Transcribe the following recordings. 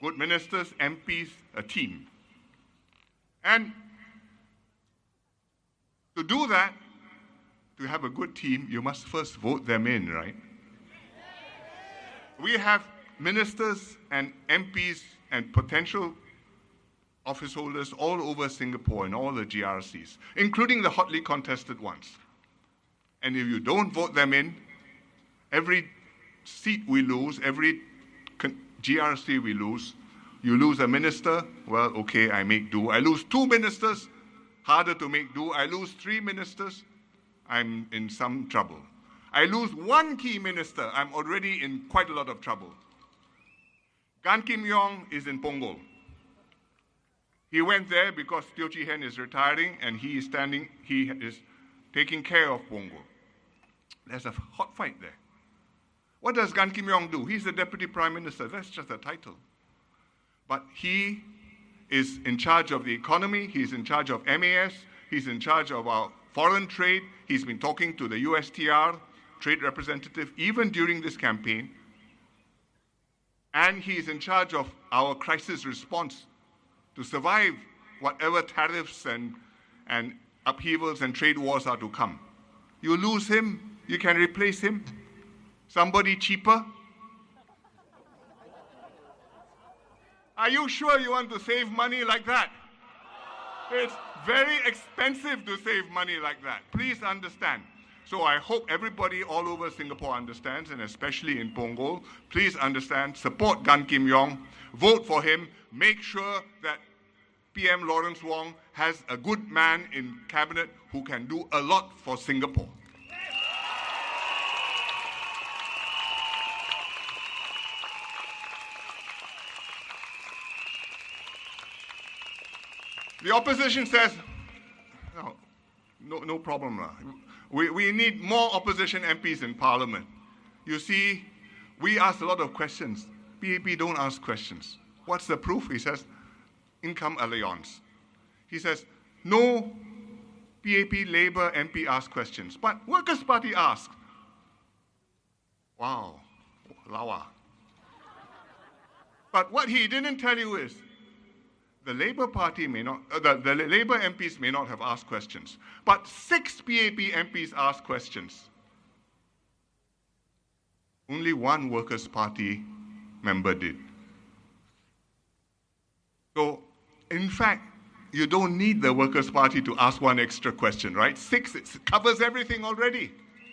good ministers, MPs, a team. And to do that, to have a good team, you must first vote them in, right? We have ministers and MPs and potential office holders all over Singapore in all the GRCs, including the hotly contested ones. And if you don't vote them in, every seat we lose, every GRC we lose, you lose a minister, well, okay, I make do. I lose 2 ministers, harder to make do. I lose 3 ministers, I'm in some trouble. I lose 1 key minister, I'm already in quite a lot of trouble. Gan Kim Yong is in Punggol. He went there because Teo Chee Hean is retiring and he is taking care of Punggol. There's a hot fight there. What does Gan Kim Yong do? He's the Deputy Prime Minister. That's just a title. But he is in charge of the economy. He's in charge of MAS. He's in charge of our foreign trade. He's been talking to the USTR trade representative even during this campaign. And he's in charge of our crisis response to survive whatever tariffs and upheavals and trade wars are to come. You lose him, you can replace him. Somebody cheaper? Are you sure you want to save money like that? It's very expensive to save money like that. Please understand. So I hope everybody all over Singapore understands, and especially in Punggol. Please understand, support Gan Kim Yong, vote for him, make sure that PM Lawrence Wong has a good man in cabinet who can do a lot for Singapore. The opposition says, no problem. We need more opposition MPs in Parliament. You see, we ask a lot of questions. PAP don't ask questions. What's the proof? He says, income allowance. He says, no PAP Labour MP ask questions, but Workers' Party ask. Wow, lawa. But what he didn't tell you is, the Labour Party may not, the Labour MPs may not have asked questions, but 6 PAP MPs asked questions. Only 1 Workers' Party member did. So, in fact, you don't need the Workers' Party to ask 1 extra question, right? 6, it covers everything already.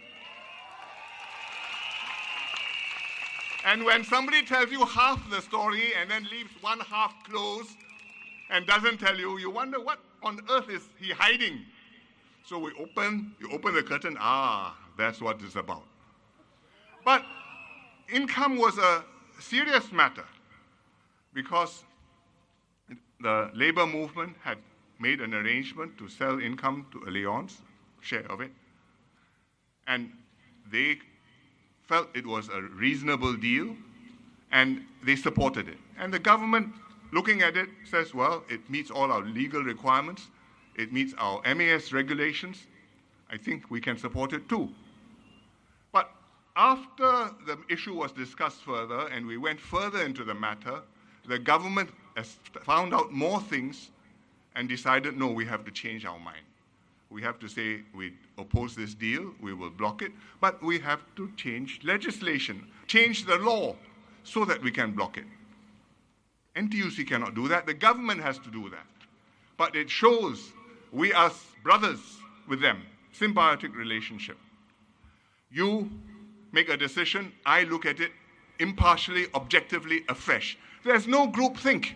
And when somebody tells you half the story and then leaves one half closed, and doesn't tell you, you wonder what on earth is he hiding? So you open the curtain, that's what it's about. But income was a serious matter because the labor movement had made an arrangement to sell income to Allianz, share of it, and they felt it was a reasonable deal and they supported it. And the government, looking at it, says, well, it meets all our legal requirements, it meets our MAS regulations, I think we can support it too. But after the issue was discussed further and we went further into the matter, the government has found out more things and decided, no, we have to change our mind. We have to say we oppose this deal, we will block it, but we have to change legislation, change the law so that we can block it. NTUC cannot do that. The government has to do that. But it shows we are brothers with them, symbiotic relationship. You make a decision, I look at it impartially, objectively, afresh. There's no groupthink.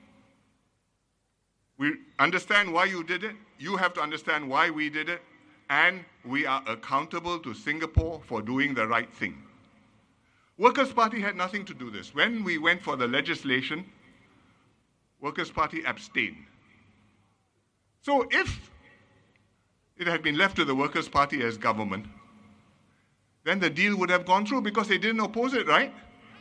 We understand why you did it, you have to understand why we did it, and we are accountable to Singapore for doing the right thing. Workers' Party had nothing to do with this. When we went for the legislation, Workers' Party abstained. So if it had been left to the Workers' Party as government, then the deal would have gone through because they didn't oppose it, right?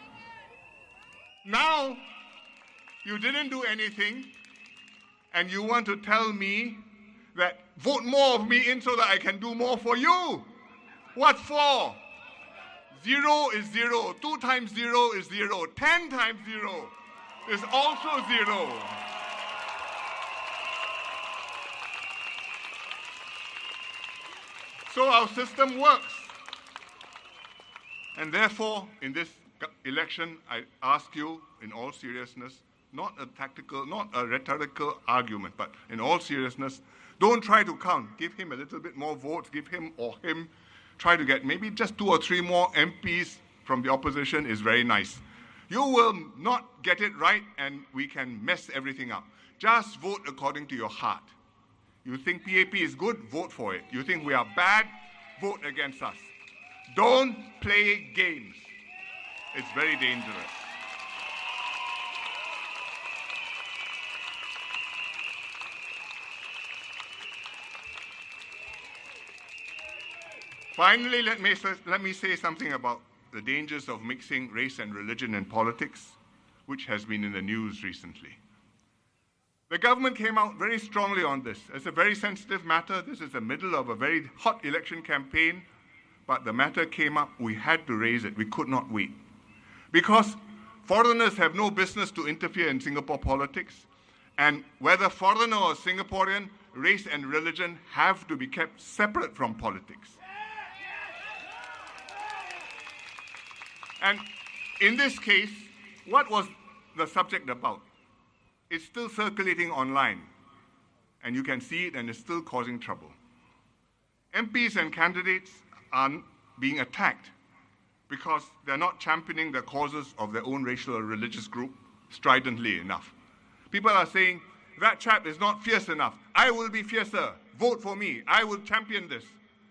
Now, you didn't do anything, and you want to tell me that vote more of me in so that I can do more for you. What for? 0 is 0. 2 times 0 is 0. 10 times 0. is also 0. So our system works. And therefore, in this election, I ask you, in all seriousness, not a tactical, not a rhetorical argument, but in all seriousness, don't try to count. Give him a little bit more votes, give him or him, try to get maybe just 2 or 3 more MPs from the opposition is very nice. You will not get it right and we can mess everything up. Just vote according to your heart. You think PAP is good? Vote for it. You think we are bad? Vote against us. Don't play games. It's very dangerous. Finally, let me say something about the dangers of mixing race and religion in politics, which has been in the news recently. The government came out very strongly on this. It's a very sensitive matter. This is the middle of a very hot election campaign, but the matter came up. We had to raise it. We could not wait. Because foreigners have no business to interfere in Singapore politics, and whether foreigner or Singaporean, race and religion have to be kept separate from politics. And in this case, what was the subject about? It's still circulating online, and you can see it, and it's still causing trouble. MPs and candidates are being attacked because they're not championing the causes of their own racial or religious group stridently enough. People are saying, that chap is not fierce enough. I will be fiercer. Vote for me. I will champion this.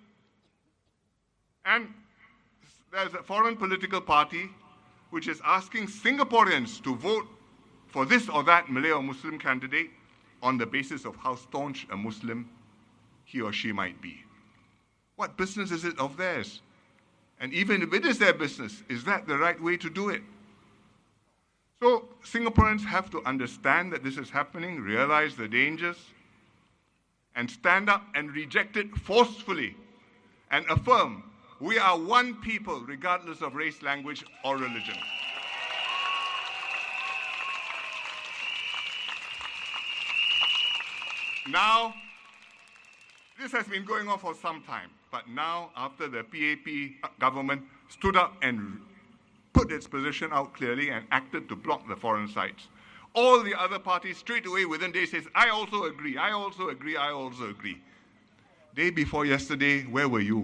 And there's a foreign political party which is asking Singaporeans to vote for this or that Malay or Muslim candidate on the basis of how staunch a Muslim he or she might be. What business is it of theirs? And even if it is their business, is that the right way to do it? So Singaporeans have to understand that this is happening, realize the dangers, and stand up and reject it forcefully and affirm we are one people regardless of race, language, or religion. Now, this has been going on for some time, but now, after the PAP government stood up and put its position out clearly and acted to block the foreign sites, all the other parties straight away within days says, I also agree, I also agree, I also agree. Day before yesterday, where were you?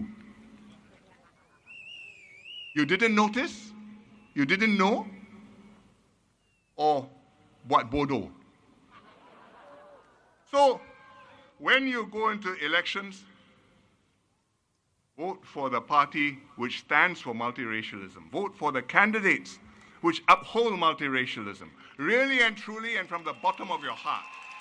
You didn't notice? You didn't know? Or what bodoh? So, when you go into elections, vote for the party which stands for multiracialism. Vote for the candidates which uphold multiracialism, really and truly and from the bottom of your heart.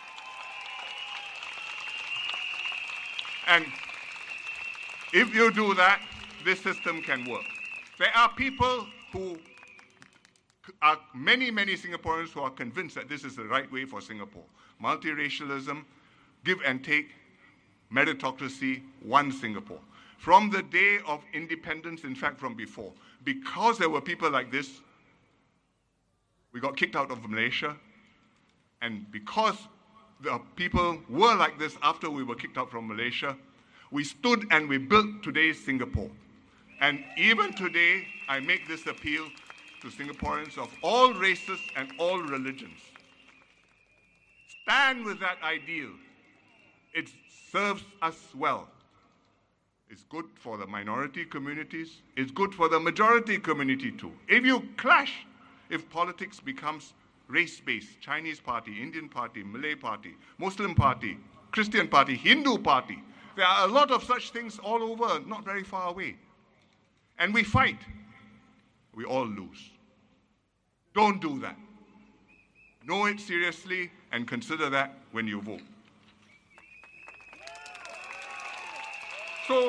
And if you do that, this system can work. There are people who are many Singaporeans who are convinced that this is the right way for Singapore. Multiracialism, give and take, meritocracy, one Singapore. From the day of independence, in fact from before, because there were people like this, we got kicked out of Malaysia, and because the people were like this after we were kicked out from Malaysia, we stood and we built today's Singapore. And even today, I make this appeal to Singaporeans of all races and all religions. Stand with that ideal. It serves us well. It's good for the minority communities. It's good for the majority community too. If you clash, if politics becomes race-based, Chinese party, Indian party, Malay party, Muslim party, Christian party, Hindu party, there are a lot of such things all over, not very far away. And we fight. We all lose. Don't do that. Know it seriously and consider that when you vote. So,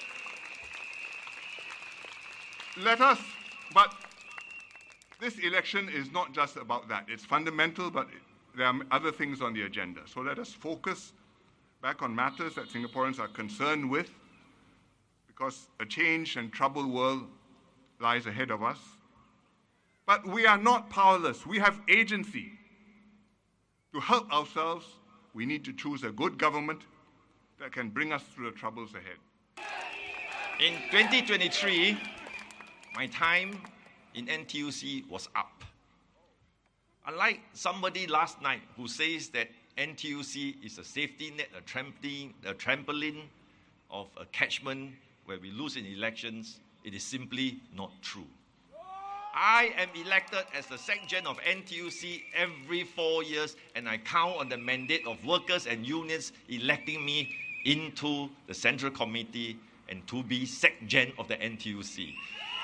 but this election is not just about that. It's fundamental, but there are other things on the agenda. So let us focus back on matters that Singaporeans are concerned with, because a changed and troubled world lies ahead of us. But we are not powerless. We have agency. To help ourselves, we need to choose a good government that can bring us through the troubles ahead. In 2023, my time in NTUC was up. Unlike somebody last night who says that NTUC is a safety net, a trampoline of a catchment where we lose in elections, it is simply not true. I am elected as the SecGen of NTUC every 4 years, and I count on the mandate of workers and unions electing me into the Central Committee and to be SecGen of the NTUC.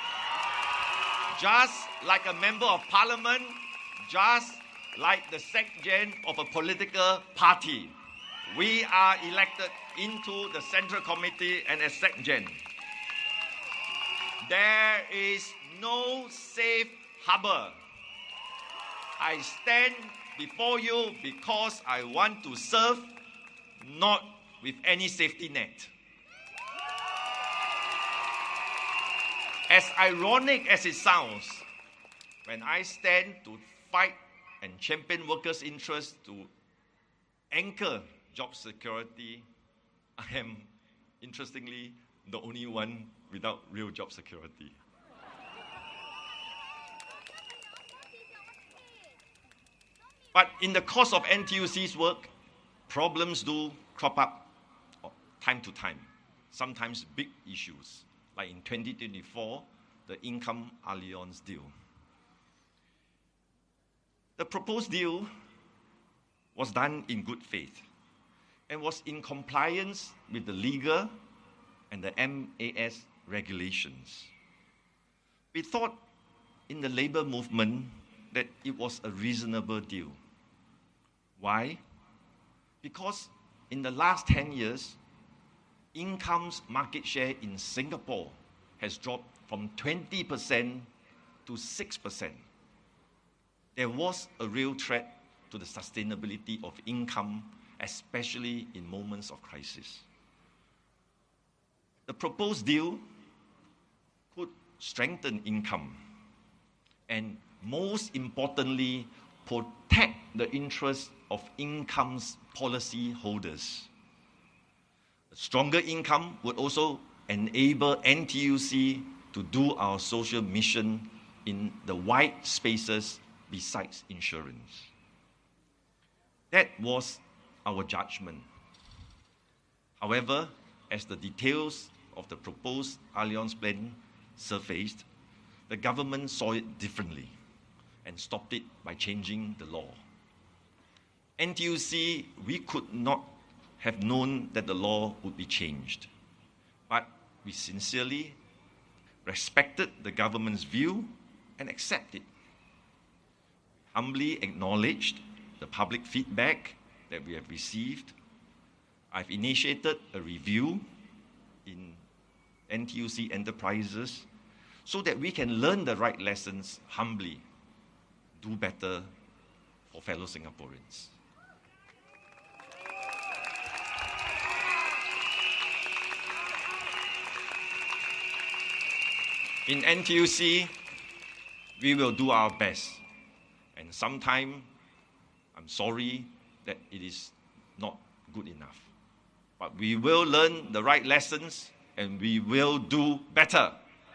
Just like a member of parliament, just like the SecGen of a political party, we are elected into the Central Committee and as SecGen. There is no safe harbor. I stand before you because I want to serve, not with any safety net. As ironic as it sounds, when I stand to fight and champion workers' interests to anchor job security, I am, interestingly, the only one without real job security. But in the course of NTUC's work, problems do crop up time to time, sometimes big issues, like in 2024, the Income Alliance deal. The proposed deal was done in good faith and was in compliance with the legal and the MAS regulations. We thought in the labor movement that it was a reasonable deal. Why? Because in the last 10 years, income's market share in Singapore has dropped from 20% to 6%. There was a real threat to the sustainability of income, especially in moments of crisis. The proposed deal could strengthen income and, most importantly, protect the interests of income's policy holders. A stronger income would also enable NTUC to do our social mission in the wide spaces besides insurance. That was our judgment. However, as the details of the proposed Alliance plan surfaced, the government saw it differently and stopped it by changing the law. NTUC, we could not have known that the law would be changed, but we sincerely respected the government's view and accepted it. Humbly acknowledged the public feedback that we have received. I've initiated a review in NTUC enterprises so that we can learn the right lessons humbly, do better for fellow Singaporeans. In NTUC, we will do our best. And sometimes, I'm sorry that it is not good enough. But we will learn the right lessons and we will do better.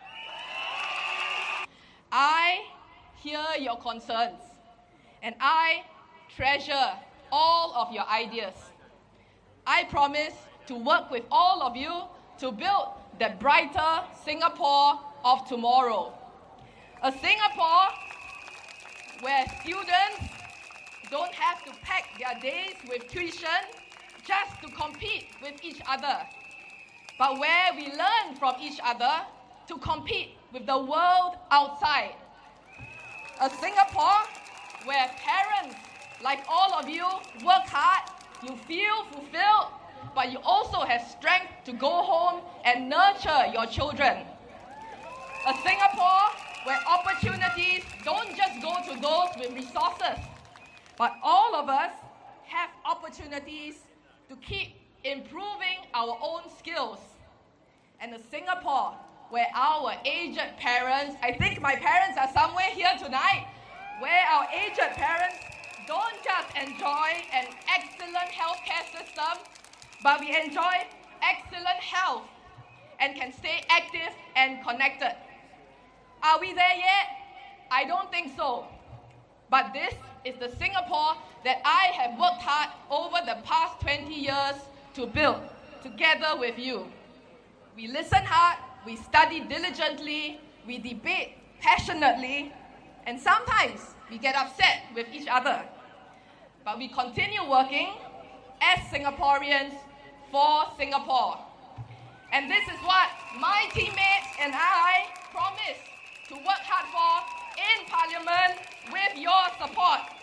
I hear your concerns and I treasure all of your ideas. I promise to work with all of you to build the brighter Singapore of tomorrow. A Singapore where students don't have to pack their days with tuition just to compete with each other, but where we learn from each other to compete with the world outside. A Singapore where parents, like all of you, work hard, you feel fulfilled, but you also have strength to go home and nurture your children. A Singapore where opportunities don't just go to those with resources, but all of us have opportunities to keep improving our own skills. And a Singapore where our aged parents, I think my parents are somewhere here tonight, where our aged parents don't just enjoy an excellent healthcare system, but we enjoy excellent health and can stay active and connected. Are we there yet? I don't think so. But this is the Singapore that I have worked hard over the past 20 years to build, together with you. We listen hard, we study diligently, we debate passionately, and sometimes we get upset with each other. But we continue working as Singaporeans for Singapore. And this is what my teammates and I promise to work hard for in Parliament with your support.